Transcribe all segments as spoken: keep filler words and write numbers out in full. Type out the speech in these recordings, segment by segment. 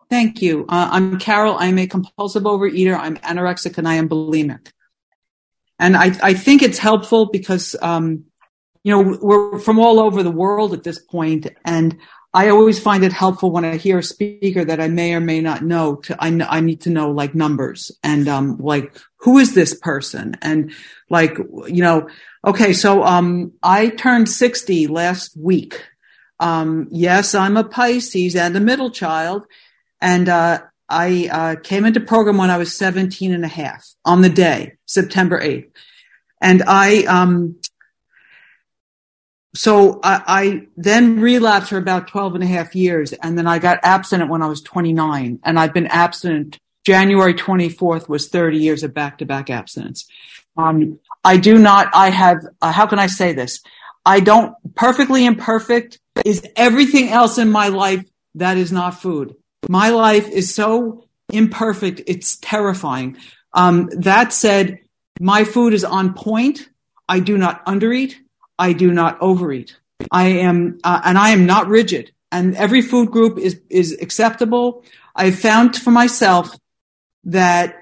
Thank you. Uh, I'm Carol. I'm a compulsive overeater. I'm anorexic and I am bulimic. And I, I think it's helpful because, um, you know, we're from all over the world at this point, and I always find it helpful when I hear a speaker that I may or may not know to, I, I need to know like numbers and, um, like, who is this person? And like, you know, okay, so, um, I turned sixty last week. Um, yes, I'm a Pisces and a middle child. And, uh, I, uh, came into program when I was seventeen and a half on the day, September eighth. And I, um, So I, I then relapsed for about twelve and a half years. And then I got abstinent when I was twenty-nine. And I've been abstinent. January twenty-fourth was thirty years of back-to-back abstinence. Um, I do not, I have, uh, how can I say this? I don't, perfectly imperfect is everything else in my life that is not food. My life is so imperfect. It's terrifying. Um, that said, my food is on point. I do not undereat. I do not overeat. I am, uh, and I am not rigid. And every food group is, is acceptable. I've found for myself that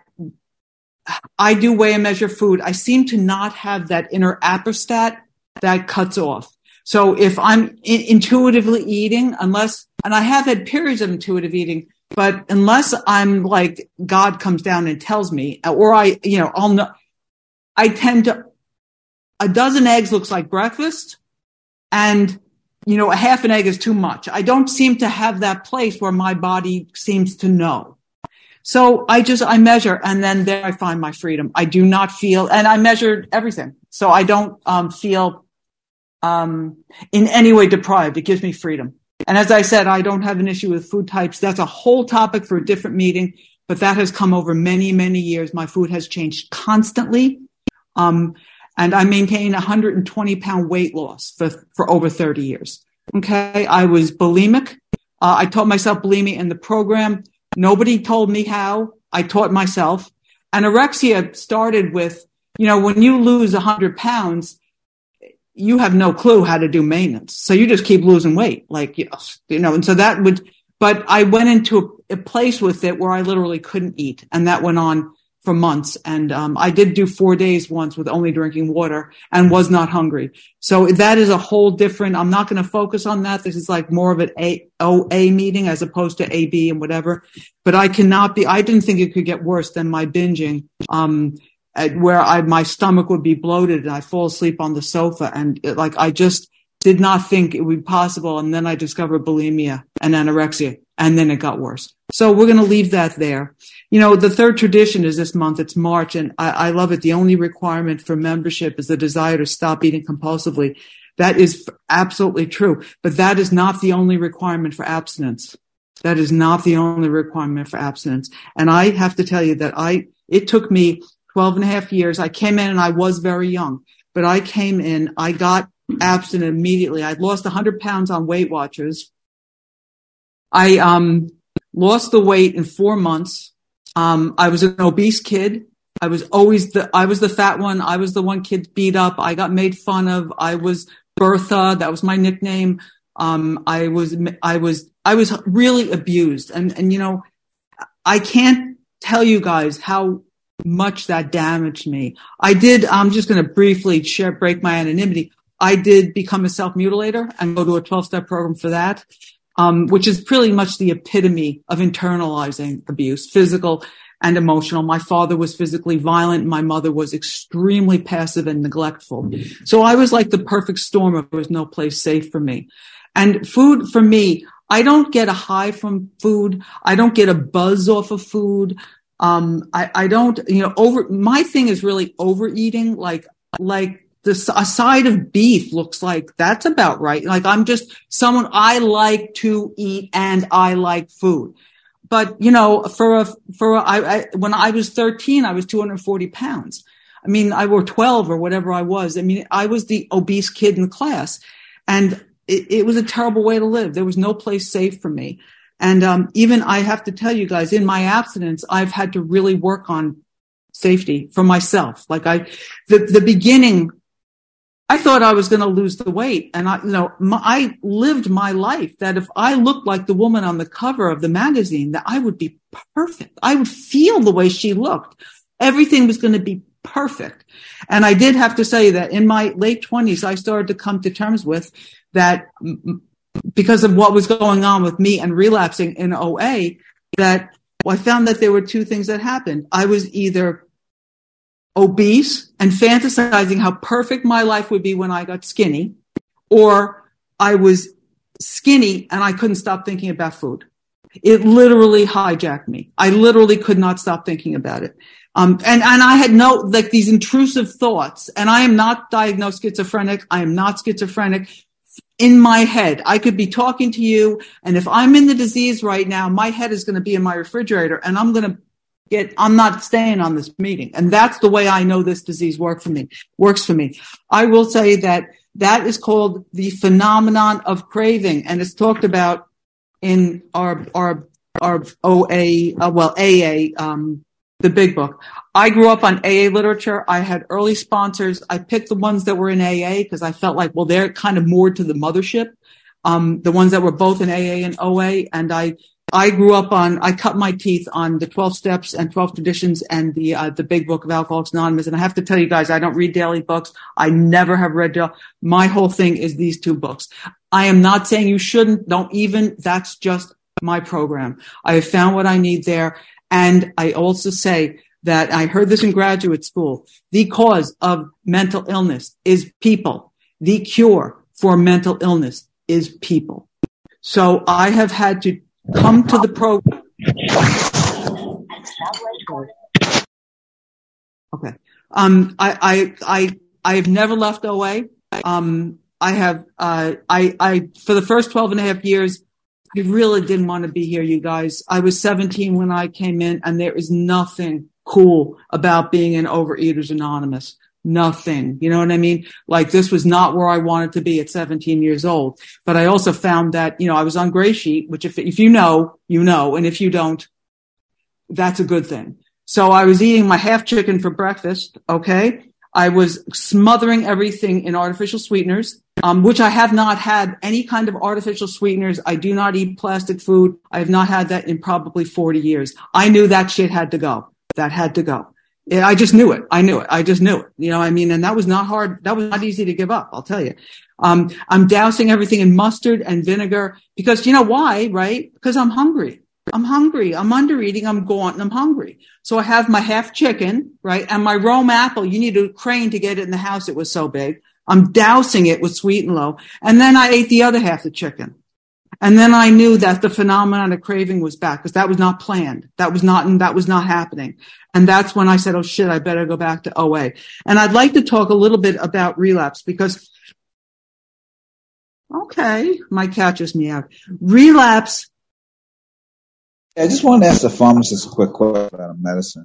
I do weigh and measure food. I seem to not have that inner apostat that cuts off. So if I'm in- intuitively eating, unless, and I have had periods of intuitive eating, but unless I'm like, God comes down and tells me, or I, you know, I'll know, I tend to, a dozen eggs looks like breakfast, and, you know, a half an egg is too much. I don't seem to have that place where my body seems to know. So I just, I measure, and then there I find my freedom. I do not feel, and I measured everything. So I don't um, feel um, in any way deprived. It gives me freedom. And as I said, I don't have an issue with food types. That's a whole topic for a different meeting, but that has come over many, many years. My food has changed constantly. Um, And I maintained a one hundred twenty pound weight loss for, for over thirty years. Okay. I was bulimic. Uh, I taught myself bulimia in the program. Nobody told me how. I taught myself. Anorexia started with, you know, when you lose one hundred pounds, you have no clue how to do maintenance. So you just keep losing weight. Like, you know, and so that would, but I went into a, a place with it where I literally couldn't eat. And that went on for months. And, um, I did do four days once with only drinking water and was not hungry. So that is a whole different, I'm not going to focus on that. This is like more of an A, O A meeting as opposed to A B and whatever, but I cannot be, I didn't think it could get worse than my binging, um, at where I, my stomach would be bloated and I fall asleep on the sofa. And it, like, I just did not think it would be possible. And then I discovered bulimia and anorexia, and then it got worse. So we're going to leave that there. You know, the third tradition is this month. It's March, and I, I love it. The only requirement for membership is the desire to stop eating compulsively. That is absolutely true, but that is not the only requirement for abstinence. That is not the only requirement for abstinence. And I have to tell you that I, it took me twelve and a half years. I came in and I was very young, but I came in, I got abstinent immediately. I'd lost one hundred pounds on Weight Watchers. I, um, lost the weight in four months. Um, I was an obese kid. I was always the, I was the fat one. I was the one kid beat up. I got made fun of. I was Bertha. That was my nickname. Um, I was, I was, I was really abused. And, and, you know, I can't tell you guys how much that damaged me. I did, I'm just going to briefly share, break my anonymity. I did become a self-mutilator and go to a twelve step program for that. Um, which is pretty much the epitome of internalizing abuse, physical and emotional. My father was physically violent. My mother was extremely passive and neglectful. So I was like the perfect storm of there was no place safe for me. And food for me, I don't get a high from food. I don't get a buzz off of food. Um, I, I don't, you know, over, my thing is really overeating, like, like, The, a side of beef looks like that's about right. Like I'm just someone, I like to eat and I like food. But, you know, for a, for a, I, I, when I was thirteen, I was two hundred forty pounds. I mean, I were twelve or whatever I was. I mean, I was the obese kid in the class, and it, it was a terrible way to live. There was no place safe for me. And, um, even I have to tell you guys, in my abstinence, I've had to really work on safety for myself. Like I, the, the beginning, I thought I was going to lose the weight. And I, you know, my, I lived my life that if I looked like the woman on the cover of the magazine, that I would be perfect. I would feel the way she looked. Everything was going to be perfect. And I did have to say that in my late twenties, I started to come to terms with that because of what was going on with me and relapsing in O A, that well, I found that there were two things that happened. I was either obese and fantasizing how perfect my life would be when I got skinny, or I was skinny and I couldn't stop thinking about food. It literally hijacked me. I literally could not stop thinking about it. Um, and, and I had no, like these intrusive thoughts, and I am not diagnosed schizophrenic. I am not schizophrenic. In my head, I could be talking to you, and if I'm in the disease right now, my head is going to be in my refrigerator, and I'm going to get, I'm not staying on this meeting. And that's the way I know this disease work for me, works for me. I will say that that is called the phenomenon of craving, and it's talked about in our, our, our O A, uh, well, A A, um, the big book. I grew up on A A literature. I had early sponsors. I picked the ones that were in A A because I felt like, well, they're kind of moored to the mothership. Um, the ones that were both in A A and O A. And I, I grew up on, I cut my teeth on the twelve steps and twelve traditions and the, uh, the big book of Alcoholics Anonymous. And I have to tell you guys, I don't read daily books. I never have read, daily. My whole thing is these two books. I am not saying you shouldn't, don't even, that's just my program. I have found what I need there. And I also say that I heard this in graduate school. The cause of mental illness is people. The cure for mental illness is people. So I have had to come to the program. Okay. Um, I, I, I, I have never left O A. Um, I have, uh, I, I, for the first twelve and a half years, I really didn't want to be here, you guys. I was seventeen when I came in, and there is nothing cool about being in Overeaters Anonymous. Nothing. You know what I mean? Like, this was not where I wanted to be at seventeen years old. But I also found that, you know, I was on Gray Sheet, which if, if you know, you know. And if you don't, that's a good thing. So I was eating my half chicken for breakfast. Okay. I was smothering everything in artificial sweeteners, um, which I have not had any kind of artificial sweeteners. I do not eat plastic food. I have not had that in probably forty years. I knew that shit had to go. That had to go. I just knew it. I knew it. I just knew it. You know what I mean? And that was not hard. That was not easy to give up. I'll tell you. Um, I'm dousing everything in mustard and vinegar because you know why, right? Because I'm hungry. I'm hungry. I'm under eating. I'm gaunt and I'm hungry. So I have my half chicken, right? And my Rome apple. You need a crane to get it in the house. It was so big. I'm dousing it with sweet and low. And then I ate the other half of chicken. And then I knew that the phenomenon of craving was back because that was not planned. That was not, that was not happening. And that's when I said, oh shit, I better go back to O A. And I'd like to talk a little bit about relapse because, okay, my cat just meowed. Relapse. I just wanted to ask the pharmacist a quick question about medicine.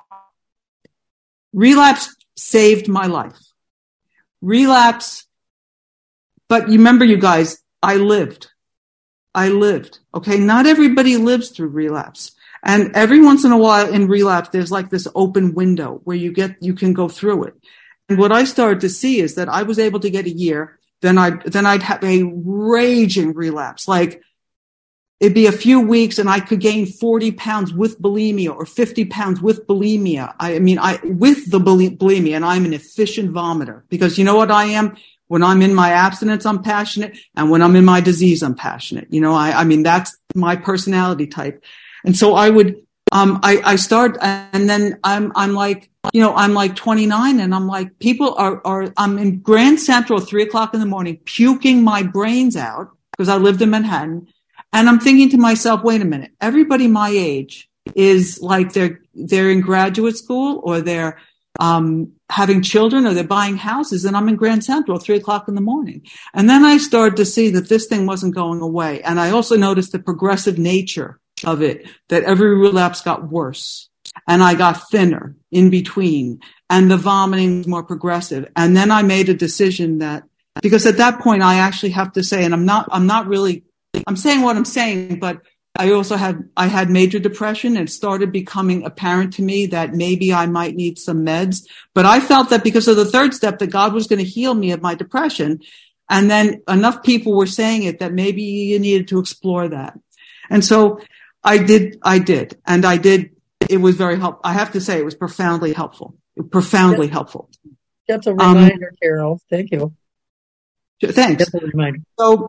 Relapse saved my life. Relapse, but you remember, you guys, I lived. I lived. Okay, not everybody lives through relapse. And every once in a while in relapse, there's like this open window where you get, you can go through it. And what I started to see is that I was able to get a year, then I'd, then I'd have a raging relapse. Like, it'd be a few weeks and I could gain forty pounds with bulimia or fifty pounds with bulimia. I mean, I, with the bulimia, and I'm an efficient vomiter because you know what I am? When I'm in my abstinence, I'm passionate. And when I'm in my disease, I'm passionate. You know, I, I mean, that's my personality type. And so I would, um, I, I start and then I'm, I'm like, you know, I'm like twenty-nine and I'm like, people are, are, I'm in Grand Central at three o'clock in the morning, puking my brains out because I lived in Manhattan. And I'm thinking to myself, wait a minute, everybody my age is like they're, they're in graduate school or they're, um, having children or they're buying houses and I'm in Grand Central at three o'clock in the morning. And then I started to see that this thing wasn't going away. And I also noticed the progressive nature of it, that every relapse got worse and I got thinner in between and the vomiting was more progressive. And then I made a decision that, because at that point I actually have to say, and I'm not, I'm not really, I'm saying what I'm saying, but I also had, I had major depression, and it started becoming apparent to me that maybe I might need some meds. But I felt that because of the third step, that God was going to heal me of my depression. And then enough people were saying it that maybe you needed to explore that. And so I did, I did, and I did. It was very helpful. I have to say it was profoundly helpful, profoundly that's, helpful. That's a reminder, um, Carol. Thank you. Thanks. That's a reminder. So,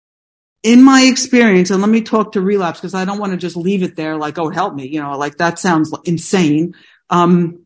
in my experience, and let me talk to relapse because I don't want to just leave it there like, oh, help me. You know, like that sounds insane. Um,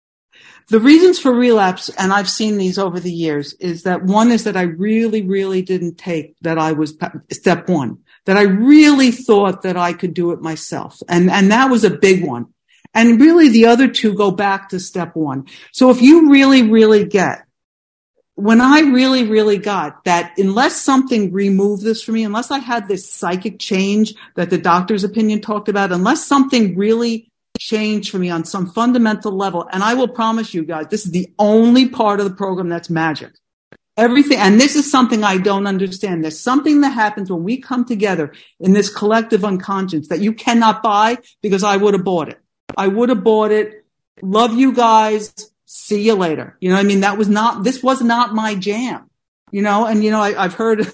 the reasons for relapse, and I've seen these over the years, is that one is that I really, really didn't take that I was step one, that I really thought that I could do it myself. And, and that was a big one. And really the other two go back to step one. So if you really, really get when I really, really got that unless something removed this for me, unless I had this psychic change that the doctor's opinion talked about, unless something really changed for me on some fundamental level, and I will promise you guys, this is the only part of the program that's magic. Everything, and this is something I don't understand. There's something that happens when we come together in this collective unconscious that you cannot buy because I would have bought it. I would have bought it. Love you guys. See you later. You know what I mean? That was not, this was not my jam, you know, and, you know, I, I've heard,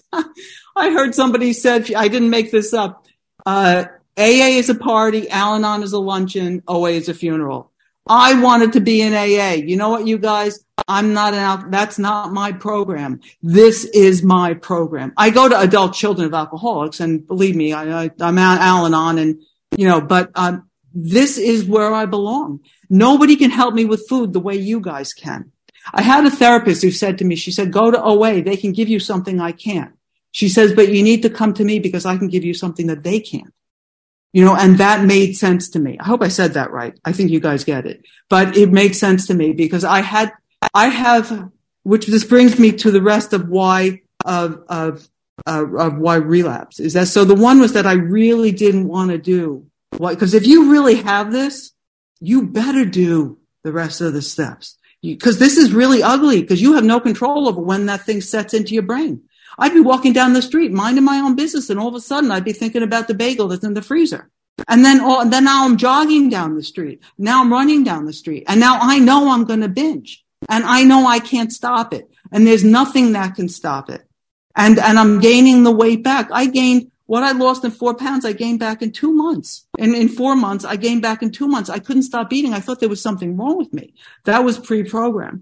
I heard somebody said, I didn't make this up. Uh, A A is a party. Al-Anon is a luncheon. O A is a funeral. I wanted to be in A A. You know what, you guys? I'm not an al- that's not my program. This is my program. I go to adult children of alcoholics, and believe me, I, I, I'm Al-Anon, and, you know, but, um, this is where I belong. Nobody can help me with food the way you guys can. I had a therapist who said to me, she said, go to O A. They can give you something I can't. She says, but you need to come to me because I can give you something that they can't. You know, and that made sense to me. I hope I said that right. I think you guys get it. But it made sense to me because I had, I have, which this brings me to the rest of why, of, of, uh, of why relapse is that. So the one was that I really didn't want to do. Why? Because if you really have this, you better do the rest of the steps. Because this is really ugly because you have no control over when that thing sets into your brain. I'd be walking down the street, minding my own business, and all of a sudden I'd be thinking about the bagel that's in the freezer. And then, all, and then now I'm jogging down the street. Now I'm running down the street. And now I know I'm going to binge. And I know I can't stop it. And there's nothing that can stop it. And, and I'm gaining the weight back. I gained what I lost in four pounds, I gained back in two months. And in four months, I gained back in two months. I couldn't stop eating. I thought there was something wrong with me. That was pre-programmed.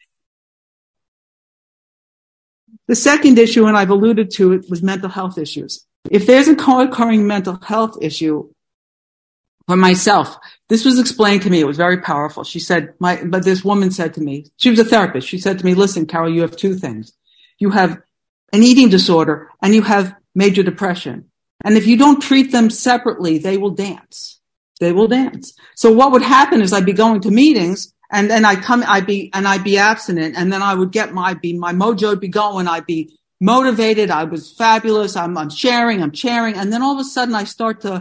The second issue, and I've alluded to it, was mental health issues. If there's a co-occurring mental health issue for myself, this was explained to me. It was very powerful. She said, my, but this woman said to me, she was a therapist. She said to me, listen, Carol, you have two things. You have an eating disorder and you have major depression. And if you don't treat them separately, they will dance. They will dance. So what would happen is I'd be going to meetings and then I'd come, I'd be, and I'd be abstinent, and then I would get my, I'd be, my mojo would be going. I'd be motivated. I was fabulous. I'm, I'm sharing, I'm sharing. And then all of a sudden I start to,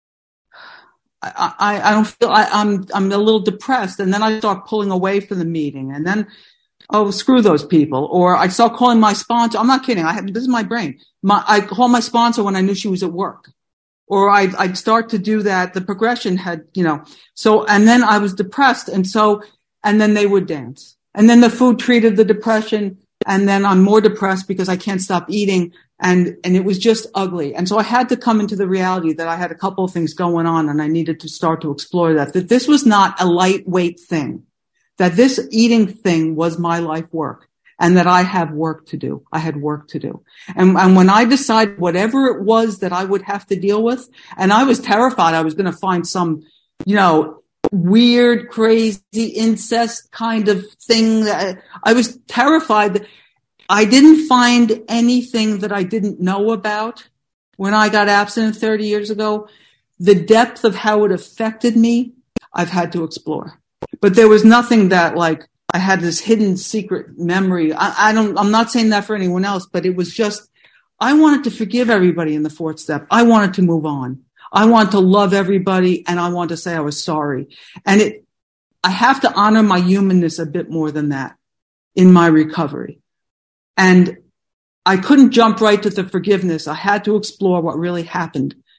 I, I, I don't feel, I, I'm, I'm a little depressed. And then I start pulling away from the meeting, and then, oh, screw those people. Or I start calling my sponsor. I'm not kidding. I have, this is my brain. My, I call my sponsor when I knew she was at work. Or I'd, I'd start to do that. The progression had, you know, so, and then I was depressed. And so, and then they would dance. And then the food treated the depression. And then I'm more depressed because I can't stop eating. And, and it was just ugly. And so I had to come into the reality that I had a couple of things going on, and I needed to start to explore that, that this was not a lightweight thing, that this eating thing was my life work. And that I have work to do. I had work to do. And, and when I decided whatever it was that I would have to deal with, and I was terrified I was going to find some, you know, weird, crazy incest kind of thing. That I was terrified that I didn't find anything that I didn't know about when I got abstinent thirty years ago. The depth of how it affected me, I've had to explore. But there was nothing that, like, I had this hidden secret memory. I, I don't, I'm not saying that for anyone else, but it was just, I wanted to forgive everybody in the fourth step. I wanted to move on. I wanted to love everybody, and I wanted to say I was sorry. And it, I have to honor my humanness a bit more than that in my recovery. And I couldn't jump right to the forgiveness. I had to explore what really happened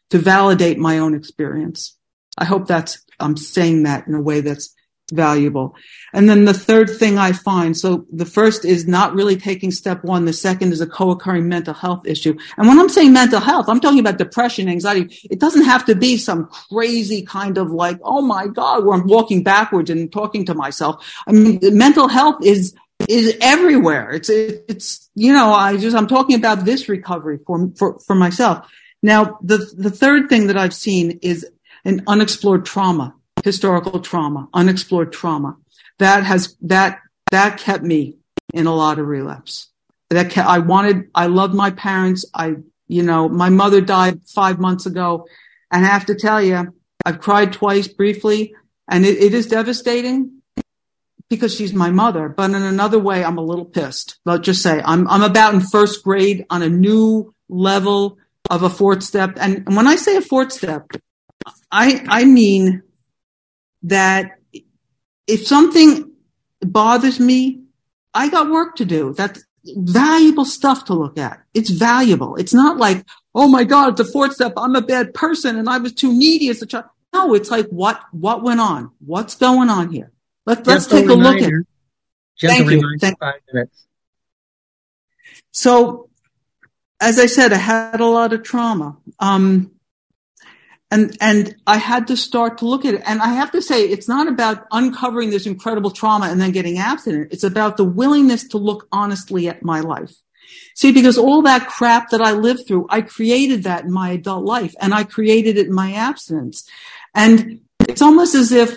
to validate my own experience. I hope that's, I'm saying that in a way that's valuable. And then the third thing I find, so the first is not really taking step one. The second is a co-occurring mental health issue. And when I'm saying mental health, I'm talking about depression, anxiety. It doesn't have to be some crazy kind of like, oh my God, where I'm walking backwards and talking to myself. I mean, mental health is, is everywhere. It's, it's, you know, I just, I'm talking about this recovery for, for, for myself. Now, the, the third thing that I've seen is an unexplored trauma. Historical trauma, unexplored trauma. That has, that, that kept me in a lot of relapse. That kept, I wanted, I loved my parents. I, you know, my mother died five months ago. And I have to tell you, I've cried twice briefly, and it, it is devastating because she's my mother. But in another way, I'm a little pissed. Let's just say I'm, I'm about in first grade on a new level of a fourth step. And when I say a fourth step, I, I mean, that if something bothers me, I got work to do. That's valuable stuff to look at. It's valuable. It's not like, oh my God, it's a fourth step. I'm a bad person and I was too needy as a child. No, it's like, what, what went on? What's going on here? Let's, let's take a look at it. Thank you. Thank five minutes. So, as I said, I had a lot of trauma. Um, And, and I had to start to look at it. And I have to say, it's not about uncovering this incredible trauma and then getting abstinent. It's about the willingness to look honestly at my life. See, because all that crap that I lived through, I created that in my adult life, and I created it in my abstinence. And it's almost as if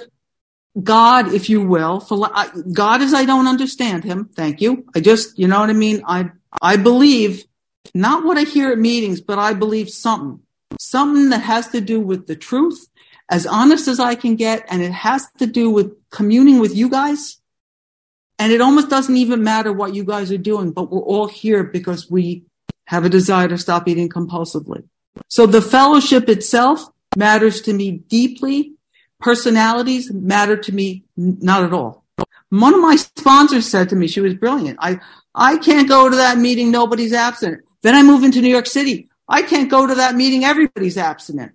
God, if you will, for God as I don't understand him. Thank you. I just, you know what I mean? I, I believe not what I hear at meetings, but I believe something. Something that has to do with the truth, as honest as I can get, and it has to do with communing with you guys. And it almost doesn't even matter what you guys are doing, but we're all here because we have a desire to stop eating compulsively. So the fellowship itself matters to me deeply. Personalities matter to me not at all. One of my sponsors said to me, she was brilliant, I, I can't go to that meeting, nobody's abstinent. Then I move into New York City. I can't go to that meeting. Everybody's abstinent.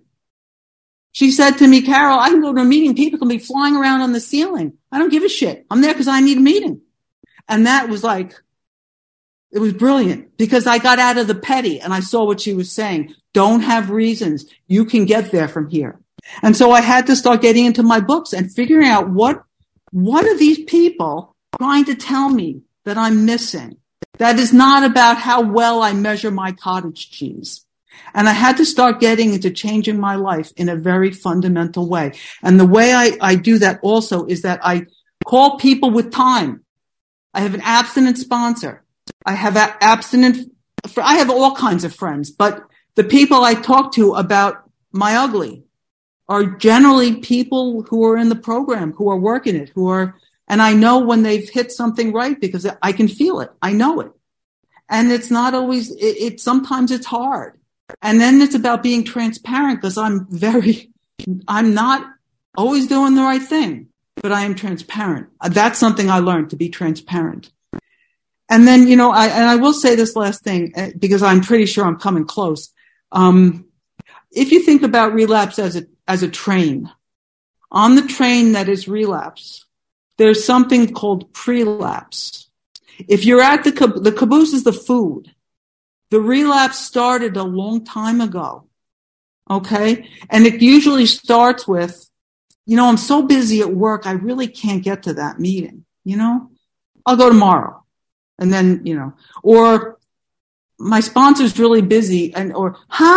She said to me, Carol, I can go to a meeting. People can be flying around on the ceiling. I don't give a shit. I'm there because I need a meeting. And that was like, it was brilliant because I got out of the petty and I saw what she was saying. Don't have reasons. You can get there from here. And so I had to start getting into my books and figuring out what, what are these people trying to tell me that I'm missing? That is not about how well I measure my cottage cheese. And I had to start getting into changing my life in a very fundamental way. And the way I, I do that also is that I call people with time. I have an abstinent sponsor. I have a, abstinent, I have all kinds of friends, but the people I talk to about my ugly are generally people who are in the program, who are working it, who are, and I know when they've hit something right because I can feel it. I know it. And it's not always, it, it sometimes it's hard. And then it's about being transparent because I'm very, I'm not always doing the right thing, but I am transparent. That's something I learned, to be transparent. And then, you know, I, and I will say this last thing because I'm pretty sure I'm coming close. Um, if you think about relapse as a, as a train, on the train that is relapse, there's something called prelapse. If you're at the, the caboose is the food. The relapse started a long time ago. Okay. And it usually starts with, you know, I'm so busy at work. I really can't get to that meeting. You know, I'll go tomorrow. And then, you know, or my sponsor's really busy and, or,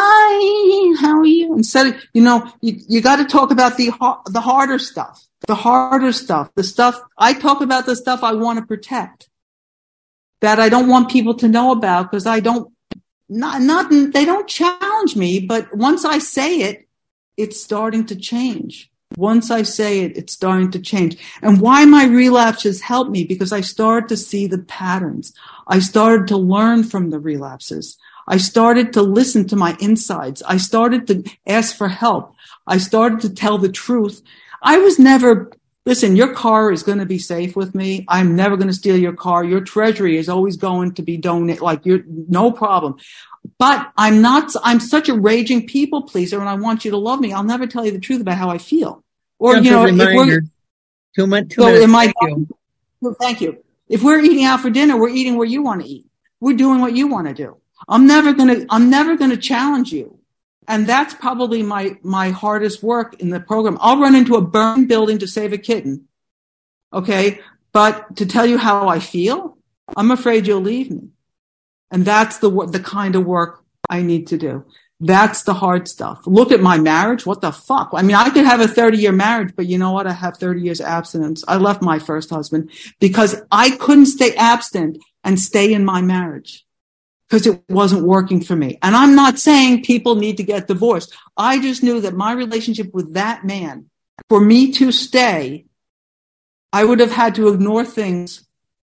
hi, how are you? Instead of, you know, you, you got to talk about the, the harder stuff, the harder stuff, the stuff I talk about, the stuff I want to protect that I don't want people to know about because I don't, not, not, they don't challenge me, but once I say it, it's starting to change. Once I say it, it's starting to change. And why my relapses helped me? Because I started to see the patterns. I started to learn from the relapses. I started to listen to my insides. I started to ask for help. I started to tell the truth. I was never listen, your car is going to be safe with me. I'm never going to steal your car. Your treasury is always going to be donated. Like you're no problem. But I'm not, I'm such a raging people pleaser and I want you to love me. I'll never tell you the truth about how I feel. Or, Just you know, a reminder. if we're, two, min- two so minutes. am I, Thank you. well, thank you. If we're eating out for dinner, we're eating where you want to eat. We're doing what you want to do. I'm never going to, I'm never going to challenge you. And that's probably my, my hardest work in the program. I'll run into a burned building to save a kitten. Okay. But to tell you how I feel, I'm afraid you'll leave me. And that's the, the kind of work I need to do. That's the hard stuff. Look at my marriage. What the fuck? I mean, I could have a thirty year marriage, but you know what? I have thirty years abstinence. I left my first husband because I couldn't stay abstinent and stay in my marriage because it wasn't working for me. And I'm not saying people need to get divorced. I just knew that my relationship with that man, for me to stay, I would have had to ignore things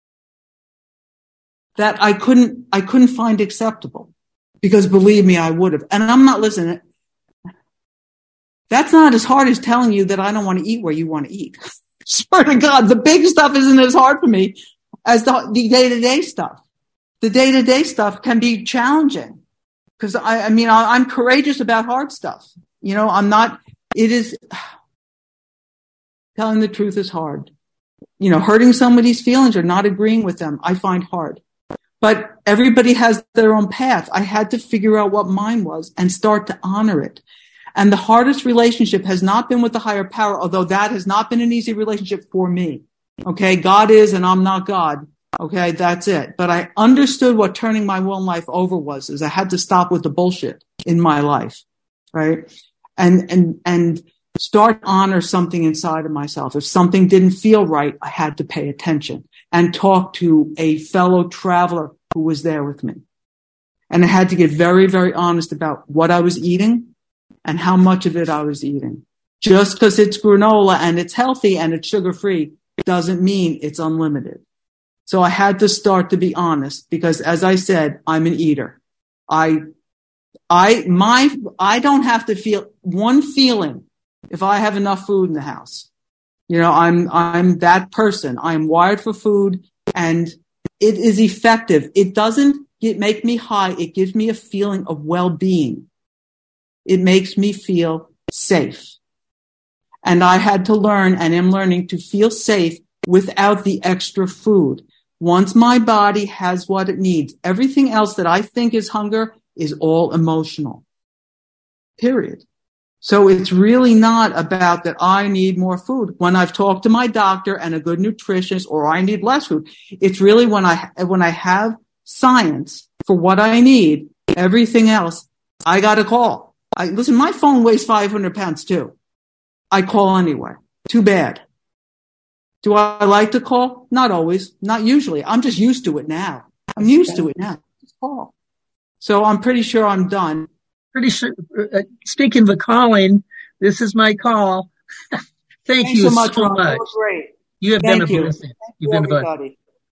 that I couldn't, I couldn't find acceptable. Because believe me, I would have. And I'm not listening. That's not as hard as telling you that I don't want to eat where you want to eat. Swear to God, the big stuff isn't as hard for me as the, the day-to-day stuff. The day-to-day stuff can be challenging. Because I, I mean, I, I'm courageous about hard stuff. You know, I'm not, it is, telling the truth is hard. You know, hurting somebody's feelings or not agreeing with them, I find hard. But everybody has their own path. I had to figure out what mine was and start to honor it. And the hardest relationship has not been with the higher power, although that has not been an easy relationship for me. Okay. God is, and I'm not God. Okay. That's it. But I understood what turning my will and life over was, is I had to stop with the bullshit in my life. Right. And, and, and start to honor something inside of myself. If something didn't feel right, I had to pay attention and talk to a fellow traveler who was there with me. And I had to get very, very honest about what I was eating and how much of it I was eating. Just because it's granola and it's healthy and it's sugar-free doesn't mean it's unlimited. So I had to start to be honest because, as I said, I'm an eater. I, I, my, I don't have to feel one feeling if I have enough food in the house. You know, I'm, I'm that person. I'm wired for food and it is effective. It doesn't get, make me high. It gives me a feeling of well-being. It makes me feel safe. And I had to learn and am learning to feel safe without the extra food. Once my body has what it needs, everything else that I think is hunger is all emotional. Period. So it's really not about that I need more food. When I've talked to my doctor and a good nutritionist, or I need less food, it's really when I, when I have science for what I need, everything else, I got to call. I, listen, my phone weighs five hundred pounds too. I call anyway. Too bad. Do I like to call? Not always. Not usually. I'm just used to it now. I'm used to it now. Just call. So I'm pretty sure I'm done. Pretty sure, uh, speaking of the calling, this is my call. Thank Thanks you so much, so Ron. much. That was great. You have Thank been a you. blessing. Thank You've you, been a blessing. everybody.